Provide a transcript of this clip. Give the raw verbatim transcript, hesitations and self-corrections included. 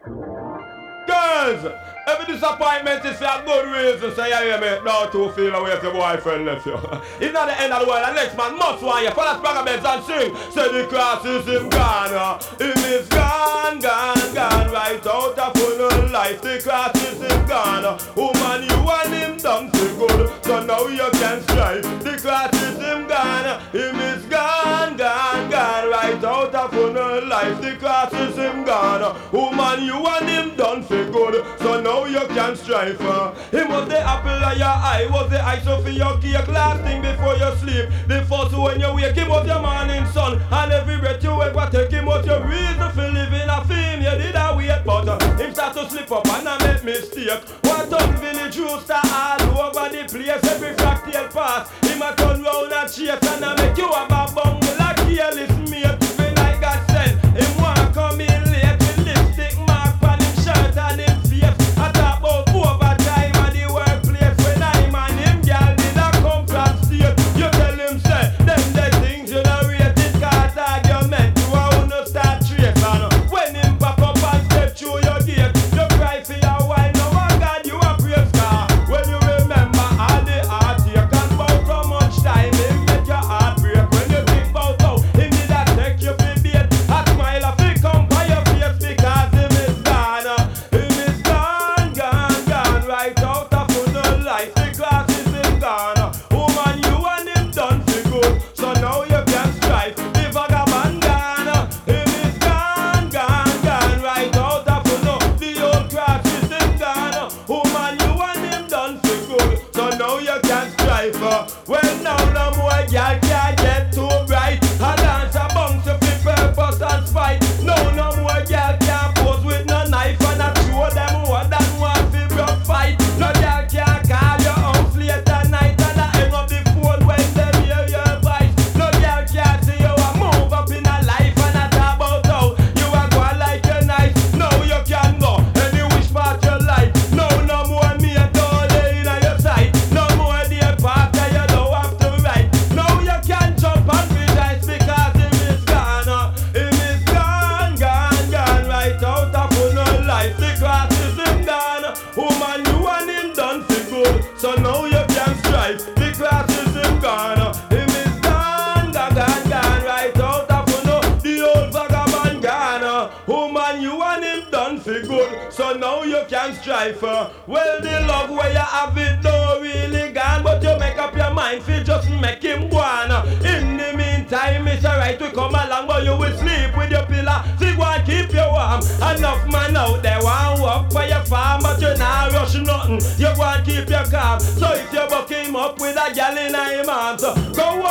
Girls, every disappointment is for a good reason. Say, yeah, yeah, mate, now to feel away if your boyfriend left you. It's not the end of the world, and next man must want you. Follow Spagabeds and sing. Say the cross is him gone. uh. Him is gone, gone, gone. Right out of full life. The cross is him gone. uh. Woman, you and him done for good. So now you can strive. The cross is him gone. Him is gone, gone, gone. Right out of full life. The cross is him gone. Woman, you and him done for good. So now you can strive. uh. Him was the apple of your eye. Was the ice of your cake. Last thing before you sleep. The first when you wake him was your morning sun. And every breath you ever take him was your reason for living a film. You did a wait, but uh, him start to slip up and I make mistake. What on village rooster all over the place. Every fractal pass. Him a turn round and chase and I make you a babong like careless mate. When I got sent, him want come in late with lipstick mark on him shirt and him face. I talk about overtime at the workplace. When I'm and him girl did a come from state. You tell him say, them the things you know rated cause argument. You a wanna start trace and when him pop up and step through your gate, you cry for your wife. Now oh God you a praise car. When you remember all the heartache and about how much time him make your heart break. When you think about how him did a take you for bait, a smile a fi come by your face because him is gone. Him is gone, gone, gone. Right out of full life. The glass is him gone. Woman you and him done for good. So now you can strive. The vagabond gone. Him is gone, gone, gone. Right out of full. The old cross is him gone. Woman you and him done for good. So now you can strive. Well now no more girl can't get too bright. A dance a bounce to fi purpose and spite. No no more girl can't pose with no knife and a show them what than one fi broke fight. No girl can't call your house late at night and a hang up the phone when them hear your voice. No girl can't see you a move up in a life and a talk about how you a go like you nice. Now you can go any which part you like. No no more me a door in your sight. No more dear part that you don't have to write. Now you can jump and rejoice because him is gone. Him is gone, gone, gone. Right out of full life. The grass is him gone. Woman you and him done for good. So now you can strive. The grass is him gone. Him is gone, gone, gone, gone. Right out of full. The old vagabond gone. Woman you and him done for good. So now you can strive. Well the love where you have it don't really gone, but you make up your mind for just make him go on. In the meantime it's alright to come along, but you will sleep with your pillow. See what keep you warm. Enough man out there want work for your farm, but you not rush nothing. You want keep your calm. So if you buck him up with a gal in him arms, go